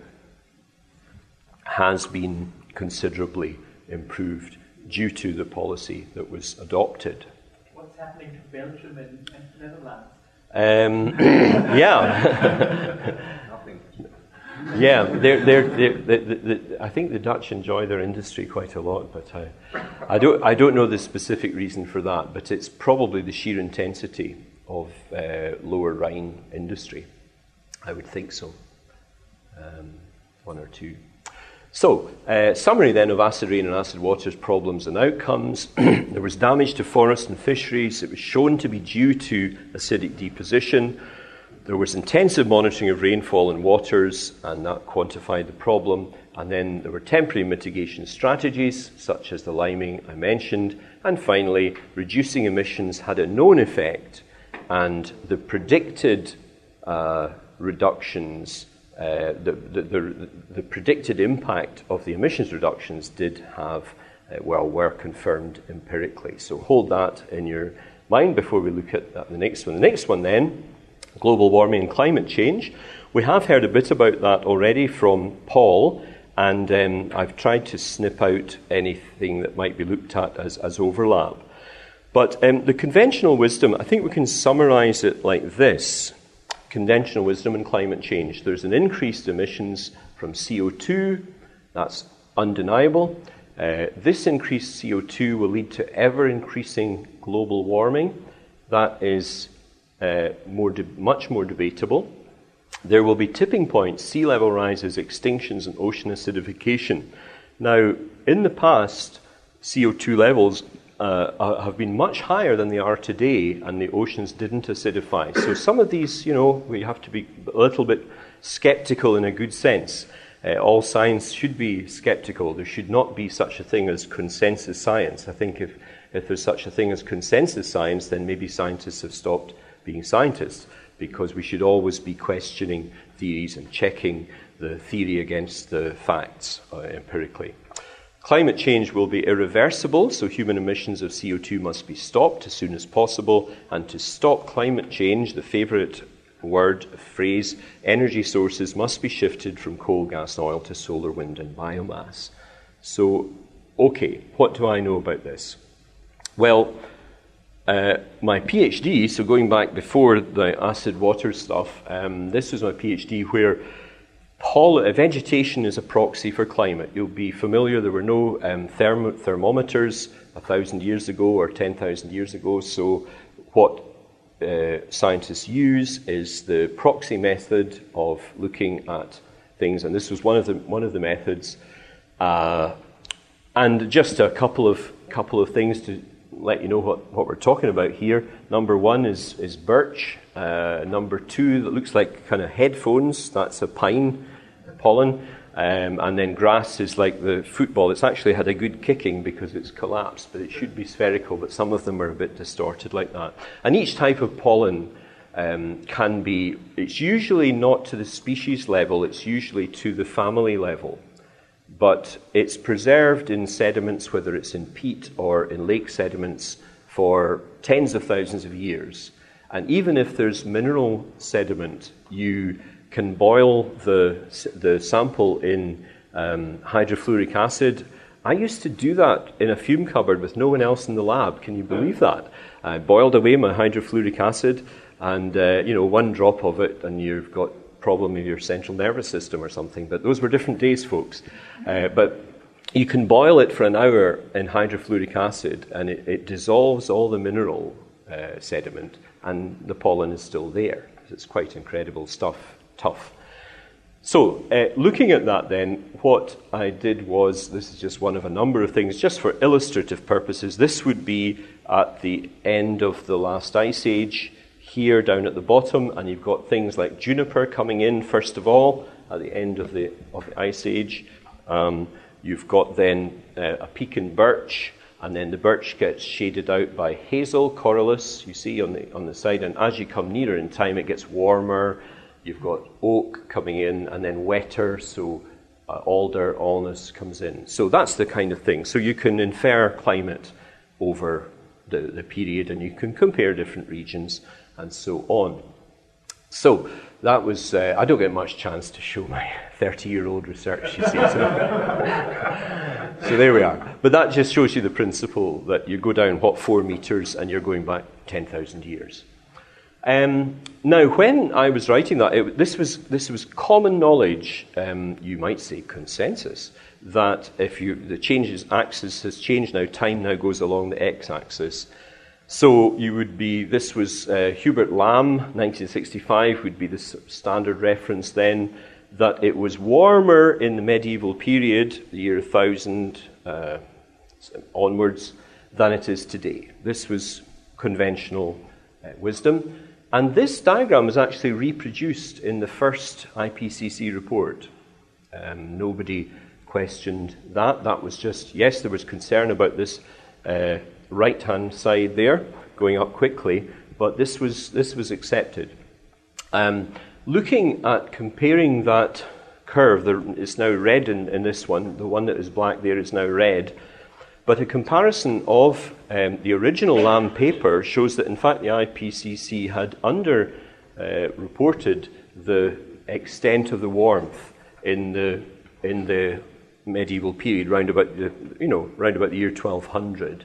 has been considerably improved due to the policy that was adopted. What's happening to Belgium and, and Netherlands? Um, yeah. Yeah, they're, they're, they're, the, the, the, I think the Dutch enjoy their industry quite a lot, but I, I, don't, I don't know the specific reason for that, but it's probably the sheer intensity of uh, Lower Rhine industry. I would think so. Um, one or two. So, uh, summary then of acid rain and acid water's problems and outcomes. There was damage to forests and fisheries. It was shown to be due to acidic deposition. There was intensive monitoring of rainfall and waters, and that quantified the problem. And then there were temporary mitigation strategies, such as the liming I mentioned. And finally, reducing emissions had a known effect, and the predicted uh, reductions, uh, the, the, the, the predicted impact of the emissions reductions did have, uh, well, were confirmed empirically. So hold that in your mind before we look at the next one. The next one then, global warming and climate change. We have heard a bit about that already from Paul, and um, I've tried to snip out anything that might be looked at as, as overlap. But um, the conventional wisdom, I think we can summarize it like this. Conventional wisdom and climate change. There's an increased emissions from C O two, that's undeniable. Uh, this increased C O two will lead to ever-increasing global warming. That is uh, more de- much more debatable. There will be tipping points, sea level rises, extinctions, and ocean acidification. Now, in the past, C O two levels uh, have been much higher than they are today, and the oceans didn't acidify. So some of these, you know, we have to be a little bit skeptical in a good sense. Uh, all science should be skeptical. There should not be such a thing as consensus science. I think if, if there's such a thing as consensus science, then maybe scientists have stopped being scientists, because we should always be questioning theories and checking the theory against the facts uh, empirically. Climate change will be irreversible, so human emissions of C O two must be stopped as soon as possible. And to stop climate change, the favourite word, phrase, energy sources must be shifted from coal, gas, and oil to solar, wind, and biomass. So, okay, what do I know about this? Well, Uh, my PhD, so going back before the acid water stuff, um, this was my PhD where pol- uh, vegetation is a proxy for climate. You'll be familiar, there were no um, therm- thermometers a thousand years ago or ten thousand years ago, so what uh, scientists use is the proxy method of looking at things, and this was one of the, one of the methods. Uh, and just a couple of, couple of things to let you know what, what we're talking about here. Number one is, is birch. Uh, number two, that looks like kind of headphones. That's a pine pollen. Um, and then grass is like the football. It's actually had a good kicking because it's collapsed, but it should be spherical, but some of them are a bit distorted like that. And each type of pollen um, can be, it's usually not to the species level, it's usually to the family level. But it's preserved in sediments, whether it's in peat or in lake sediments, for tens of thousands of years. And even if there's mineral sediment, you can boil the, the sample in um, hydrofluoric acid. I used to do that in a fume cupboard with no one else in the lab. Can you believe that? I boiled away my hydrofluoric acid, and uh, you know, one drop of it, and you've got problem with your central nervous system or something. But those were different days, folks. Uh, but you can boil it for an hour in hydrofluoric acid, and it, it dissolves all the mineral uh, sediment, and the pollen is still there. It's quite incredible stuff, tough. So, uh, looking at that then, what I did was, this is just one of a number of things, just for illustrative purposes. This would be at the end of the last ice age, here down at the bottom, and you've got things like juniper coming in first of all at the end of the of the ice age. Um, you've got then uh, a peak in birch, and then the birch gets shaded out by hazel, corylus, you see on the on the side, and as you come nearer in time it gets warmer. You've got oak coming in, and then wetter, so uh, alder, alnus comes in. So that's the kind of thing. So you can infer climate over the, the period, and you can compare different regions and so on. So that was, uh, I don't get much chance to show my thirty-year-old research, you see. So. so there we are. But that just shows you the principle that you go down, what, four metres, and you're going back ten thousand years. Um, now, when I was writing that, it, this was this was common knowledge, um, you might say consensus, that if you the changes axis has changed now, time now goes along the x-axis. So you would be, this was uh, Hubert Lamb, nineteen sixty-five, would be the standard reference then, that it was warmer in the medieval period, the year one thousand uh, onwards, than it is today. This was conventional uh, wisdom. And this diagram was actually reproduced in the first I P C C report. Um, nobody questioned that. That was just, yes, there was concern about this uh, right-hand side there, going up quickly, but this was this was accepted. Um, looking at comparing that curve, there, it's now red in, in this one, the one that is black there is now red, but a comparison of um, the original Lamb paper shows that in fact the I P C C had under uh, reported the extent of the warmth in the in the medieval period, round about the you know round about the year twelve hundred.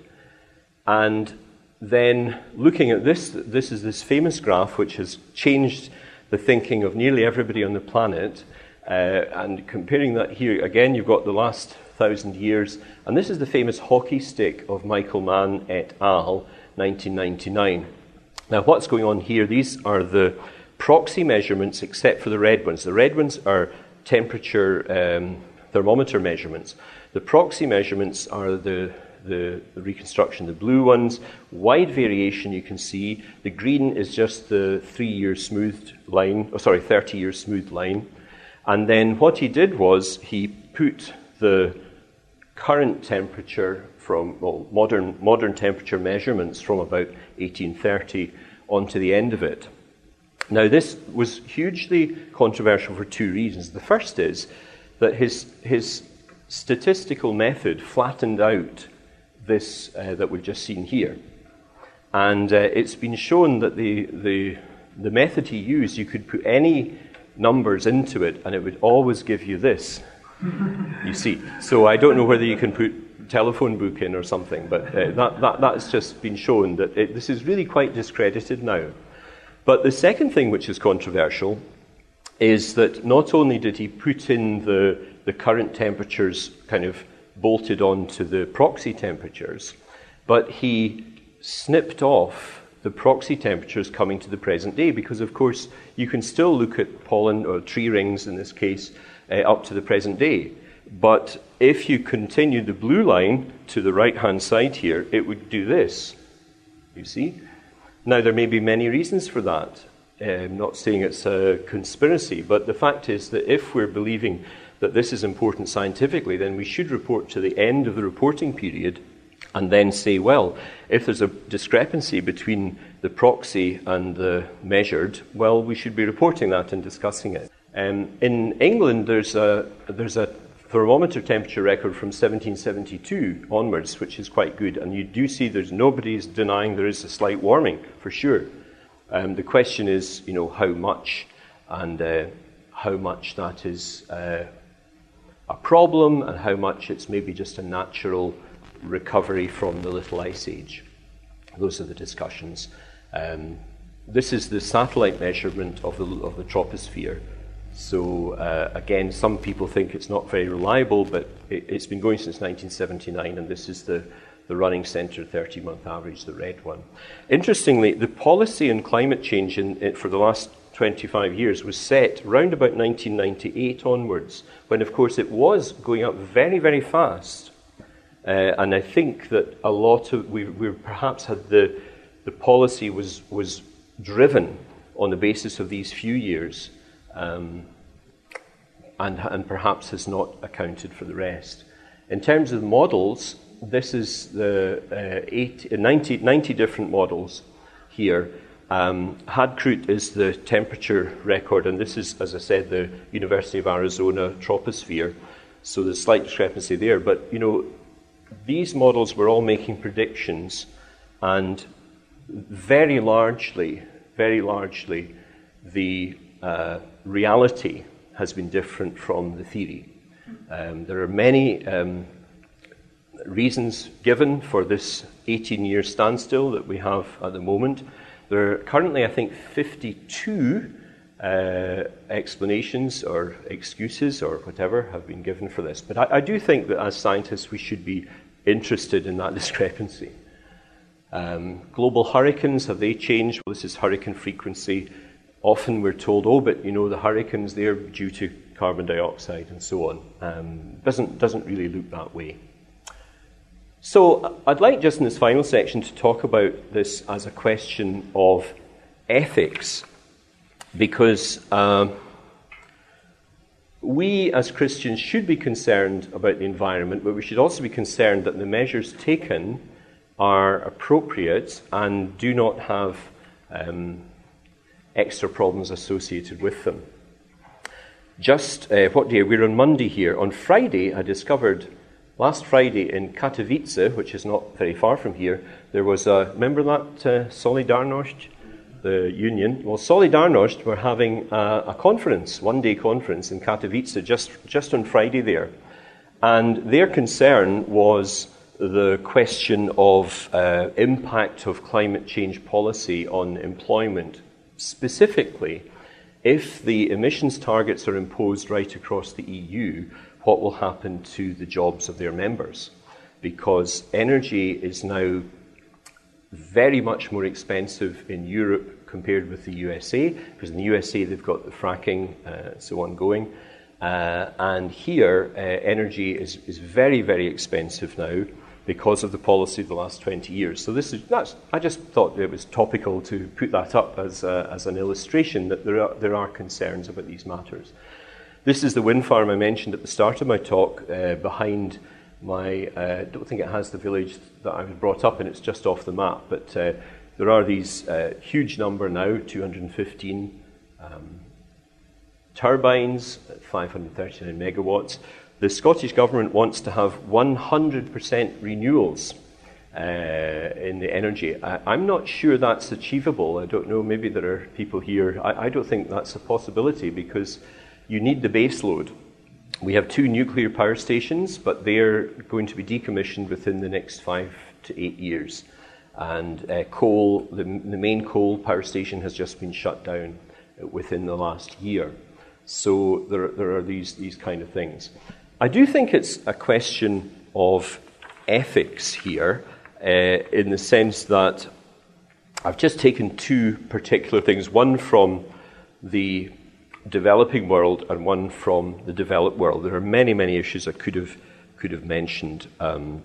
And then looking at this, this is this famous graph which has changed the thinking of nearly everybody on the planet. Uh, and comparing that here, again, you've got the last thousand years. And this is the famous hockey stick of Michael Mann et al., nineteen ninety-nine. Now, what's going on here? These are the proxy measurements, except for the red ones. The red ones are temperature um, thermometer measurements. The proxy measurements are the The, the reconstruction, the blue ones, wide variation you can see. The green is just the three-year smoothed line, oh sorry, thirty-year smoothed line. And then what he did was he put the current temperature from, well, modern, modern temperature measurements from about eighteen thirty onto the end of it. Now this was hugely controversial for two reasons. The first is that his, his statistical method flattened out this uh, that we've just seen here. And uh, it's been shown that the, the the method he used, you could put any numbers into it and it would always give you this, you see. So I don't know whether you can put telephone book in or something, but uh, that, that that's just been shown that it, this is really quite discredited now. But the second thing which is controversial is that not only did he put in the, the current temperatures kind of bolted onto the proxy temperatures, but he snipped off the proxy temperatures coming to the present day, because of course you can still look at pollen or tree rings in this case uh, up to the present day. But if you continue the blue line to the right hand side here, it would do this, you see. Now there may be many reasons for that. uh, I'm not saying it's a conspiracy, but the fact is that if we're believing that this is important scientifically, then we should report to the end of the reporting period and then say, well, if there's a discrepancy between the proxy and the measured, well, we should be reporting that and discussing it. Um, in England, there's a, there's a thermometer temperature record from seventeen seventy-two onwards, which is quite good, and you do see there's nobody's denying there is a slight warming, for sure. Um, the question is, you know, how much, and uh, how much that is uh, a problem and how much it's maybe just a natural recovery from the Little Ice Age. Those are the discussions. Um, this is the satellite measurement of the, of the troposphere. So uh, again, some people think it's not very reliable, but it, it's been going since nineteen seventy-nine, and this is the, the running centre thirty-month average, the red one. Interestingly, the policy on climate change in, in, for the last twenty-five years was set round about nineteen ninety-eight onwards, when of course it was going up very, very fast. Uh, and I think that a lot of, we, we perhaps had the, the policy was, was driven on the basis of these few years, um, and, and perhaps has not accounted for the rest. In terms of models, this is the uh, eight, ninety, ninety different models here. Um, Hadkrut is the temperature record, and this is, as I said, the University of Arizona troposphere. So there's slight discrepancy there, but you know, these models were all making predictions, and very largely, very largely, the uh, reality has been different from the theory. Um, there are many um, reasons given for this eighteen-year standstill that we have at the moment. There are currently, I think, fifty-two uh, explanations or excuses or whatever have been given for this. But I, I do think that as scientists we should be interested in that discrepancy. Um, global hurricanes, have they changed? Well, this is hurricane frequency. Often we're told, oh, but you know, the hurricanes, they're due to carbon dioxide and so on. Um, doesn't, doesn't really look that way. So I'd like just in this final section to talk about this as a question of ethics, because um, we as Christians should be concerned about the environment, but we should also be concerned that the measures taken are appropriate and do not have um, extra problems associated with them. Just, uh, what day? We're on Monday here. On Friday, I discovered, last Friday in Katowice, which is not very far from here, there was a, remember that uh, Solidarność, the union? Well, Solidarność were having a, a conference, one-day conference in Katowice, just, just on Friday there. And their concern was the question of uh, impact of climate change policy on employment. Specifically, if the emissions targets are imposed right across the E U, what will happen to the jobs of their members? Because energy is now very much more expensive in Europe compared with the U S A, because in the U S A they've got the fracking uh, so on going, uh, and here uh, energy is, is very, very expensive now because of the policy of the last twenty years. So this is, that's, I just thought it was topical to put that up as, a, as an illustration that there are, there are concerns about these matters. This is the wind farm I mentioned at the start of my talk, uh, behind my, I uh, don't think it has the village that I was brought up in, it's just off the map, but uh, there are these uh, huge number now, two hundred fifteen um, turbines, five hundred thirty-nine megawatts. The Scottish Government wants to have one hundred percent renewals uh, in the energy. I, I'm not sure that's achievable. I don't know, maybe there are people here. I, I don't think that's a possibility because you need the base load. We have two nuclear power stations, but they're going to be decommissioned within the next five to eight years. And uh, coal, the, the main coal power station has just been shut down within the last year. So there, there are these, these kind of things. I do think it's a question of ethics here, uh, in the sense that I've just taken two particular things, one from the developing world and one from the developed world. There are many, many issues I could have could have mentioned. Um,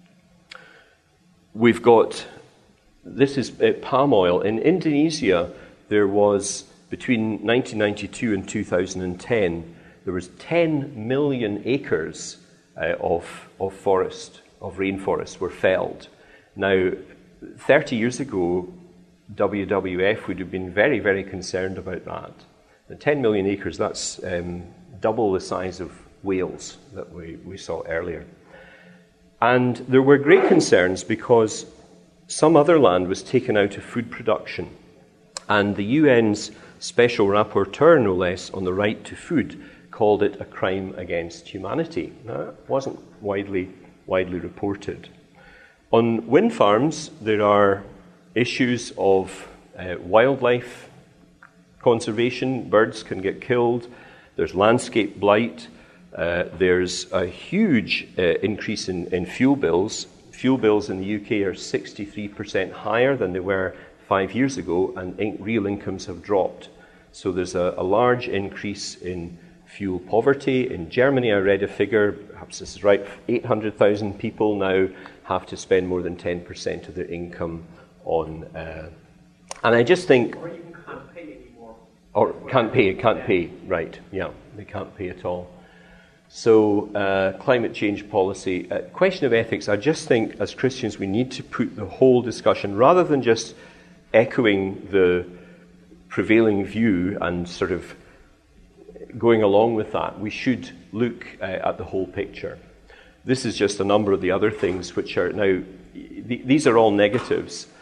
we've got, this is uh, palm oil. In Indonesia, there was, between nineteen ninety-two and two thousand ten, there was ten million acres uh, of, of forest, of rainforest were felled. Now, thirty years ago, W W F would have been very, very concerned about that. The ten million acres, that's um, double the size of Wales that we, we saw earlier. And there were great concerns because some other land was taken out of food production. And the U N's Special Rapporteur, no less, on the right to food, called it a crime against humanity. Now, it wasn't widely, widely reported. On wind farms, there are issues of uh, wildlife conservation. Birds can get killed. There's landscape blight. Uh, there's a huge uh, increase in, in fuel bills. Fuel bills in the U K are sixty-three percent higher than they were five years ago, and in- real incomes have dropped. So there's a, a large increase in fuel poverty. In Germany, I read a figure, perhaps this is right, eight hundred thousand people now have to spend more than ten percent of their income on... Uh, and I just think... Or even can't pay anymore. Or can't pay, can't pay, right, yeah, they can't pay at all. So, uh, climate change policy, uh, question of ethics, I just think as Christians we need to put the whole discussion, rather than just echoing the prevailing view and sort of going along with that, we should look uh, at the whole picture. This is just a number of the other things which are now, th- these are all negatives.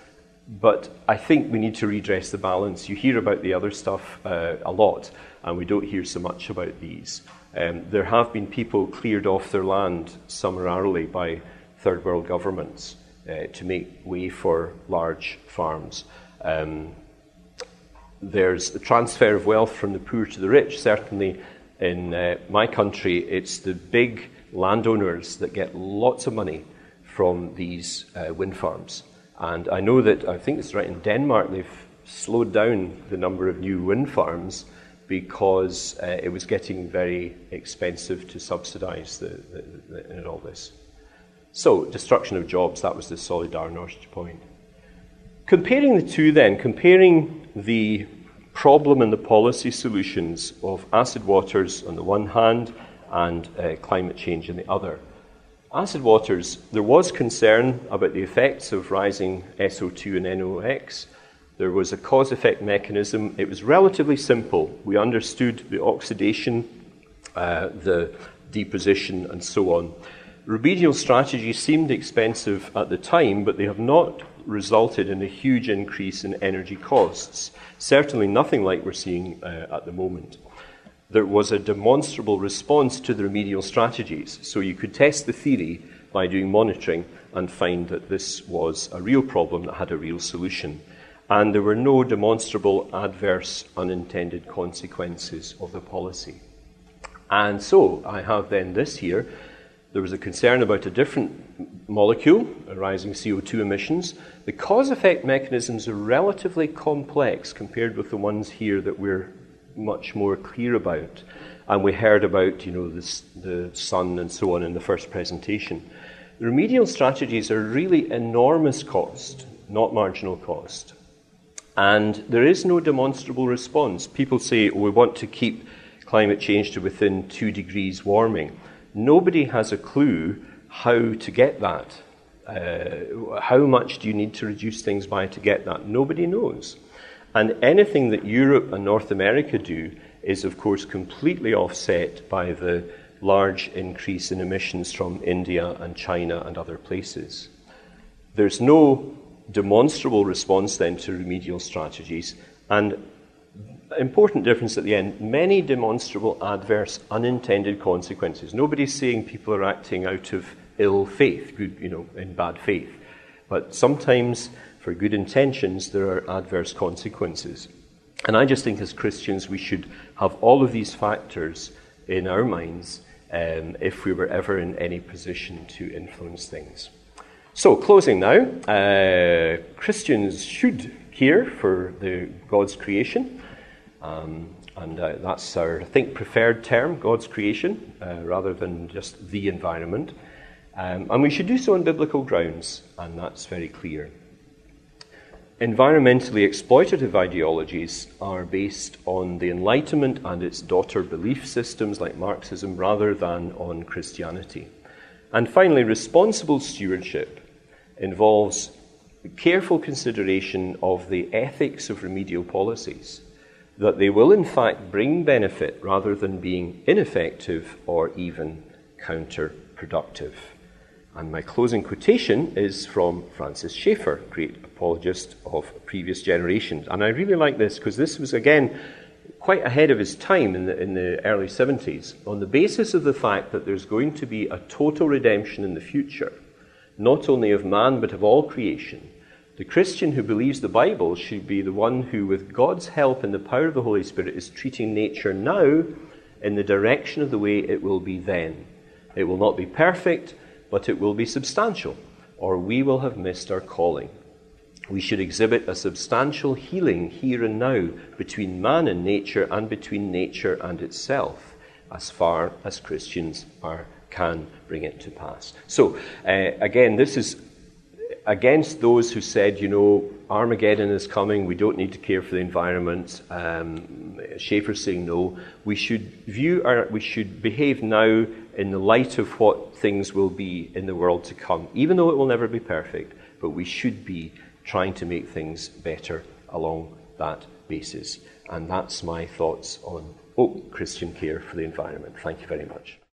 but I think we need to redress the balance. You hear about the other stuff uh, a lot, and we don't hear so much about these. Um, there have been people cleared off their land summarily by third world governments uh, to make way for large farms. Um, there's a transfer of wealth from the poor to the rich. Certainly in uh, my country, it's the big landowners that get lots of money from these uh, wind farms. And I know that, I think it's right, in Denmark, they've slowed down the number of new wind farms because uh, it was getting very expensive to subsidize the, the, the, the, all this. So, destruction of jobs, that was the Solidarność point. Comparing the two then, comparing the problem and the policy solutions of acid waters on the one hand and uh, climate change on the other. Acid waters, there was concern about the effects of rising S O two and N O X. There was a cause-effect mechanism. It was relatively simple. We understood the oxidation, uh, the deposition, and so on. Remedial strategies seemed expensive at the time, but they have not resulted in a huge increase in energy costs. Certainly nothing like we're seeing uh, at the moment. There was a demonstrable response to the remedial strategies. So you could test the theory by doing monitoring and find that this was a real problem that had a real solution. And there were no demonstrable adverse unintended consequences of the policy. And so I have then this here. There was a concern about a different molecule, rising C O two emissions. The cause-effect mechanisms are relatively complex compared with the ones here that we're much more clear about. And we heard about, you know, this, the sun and so on in the first presentation. The remedial strategies are really enormous cost, not marginal cost. And there is no demonstrable response. People say, oh, we want to keep climate change to within two degrees warming. Nobody has a clue how to get that. Uh, how much do you need to reduce things by to get that? Nobody knows. And anything that Europe and North America do is, of course, completely offset by the large increase in emissions from India and China and other places. There's no demonstrable response then to remedial strategies. And important difference at the end, many demonstrable adverse unintended consequences. Nobody's saying people are acting out of ill faith, good, you know, in bad faith. But sometimes, for good intentions, there are adverse consequences. And I just think as Christians we should have all of these factors in our minds um, if we were ever in any position to influence things. So, closing now, uh, Christians should care for the God's creation. Um, and uh, that's our, I think, preferred term, God's creation, uh, rather than just the environment. Um, and we should do so on biblical grounds, and that's very clear. Environmentally exploitative ideologies are based on the Enlightenment and its daughter belief systems like Marxism rather than on Christianity. And finally, responsible stewardship involves careful consideration of the ethics of remedial policies, that they will in fact bring benefit rather than being ineffective or even counterproductive. And my closing quotation is from Francis Schaeffer, great apologist of previous generations. And I really like this because this was, again, quite ahead of his time in the, in the early seventies, on the basis of the fact that there's going to be a total redemption in the future, not only of man but of all creation. The Christian who believes the Bible should be the one who, with God's help and the power of the Holy Spirit, is treating nature now in the direction of the way it will be then. It will not be perfect, but it will be substantial, or we will have missed our calling. We should exhibit a substantial healing here and now between man and nature and between nature and itself, as far as Christians are, can bring it to pass. So, uh, again, this is against those who said, you know, Armageddon is coming, we don't need to care for the environment. Um, Schaeffer's saying no. We should view our, we should behave now in the light of what things will be in the world to come, even though it will never be perfect, but we should be trying to make things better along that basis. And that's my thoughts on oh, Christian care for the environment. Thank you very much.